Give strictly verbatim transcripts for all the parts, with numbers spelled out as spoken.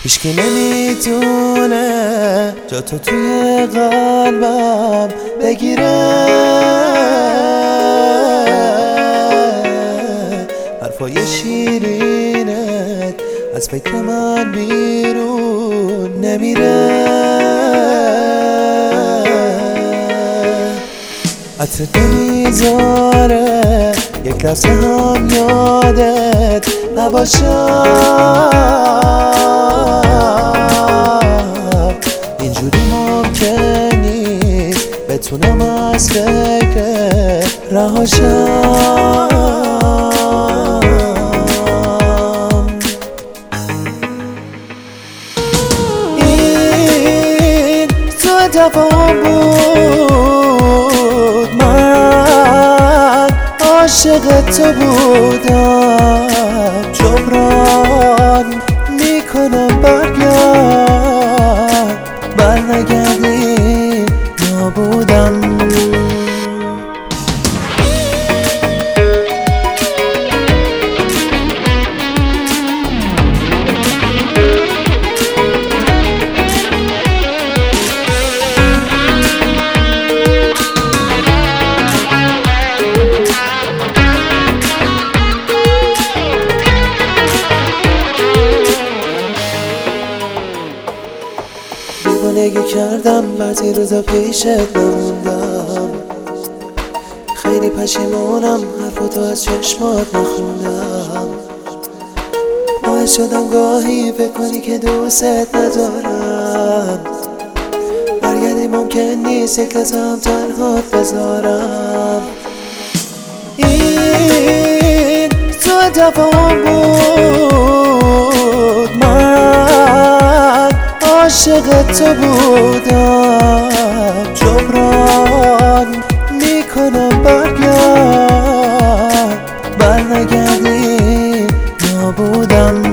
هیچکی نمیتونه جا تو توی قلبم بگیره. حرفای شیرینت از فکر من بیرون نمیره. عطر نمیذاره یک لحظه هم یادت نباشم. اینجوری ممکن نیست بتونم از فکر رهاشم. این تو تفاهم بود، من عاشق تو بودم. جبران میکنم برگرد، برنگردی نابودم. دیوانگی کردم، بعضی روزا پیشت نموندم. خیلی پشیمونم حرفتو از چشمات نخوندم. باعث شدم گاهی فکر کنی که دوست ندارم. برگردی ممکن نیست یک لحظه هم تنهات بذارم. این تو تفاهم بود، من عاشق تو بودم. جبران میکنم برگرد، برنگردی نابودم.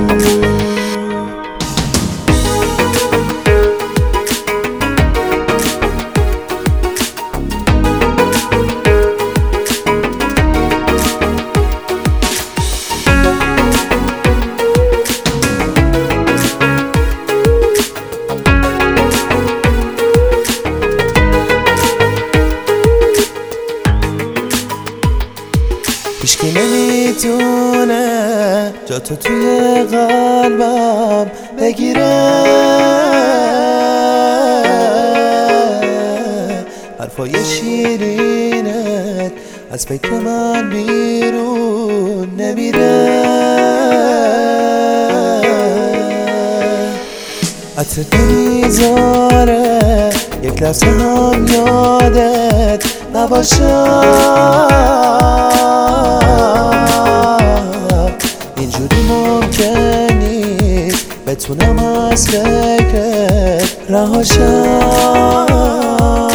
هیچکی نمیتونه جا تو توی قلبم بگیره. حرفای شیرینت از فکر من بیرون نمیره. عطر نمیذاره یک لحظه هم یادت نباشم. اینجوری ممکن نیست بتونم از فکر رهاشم.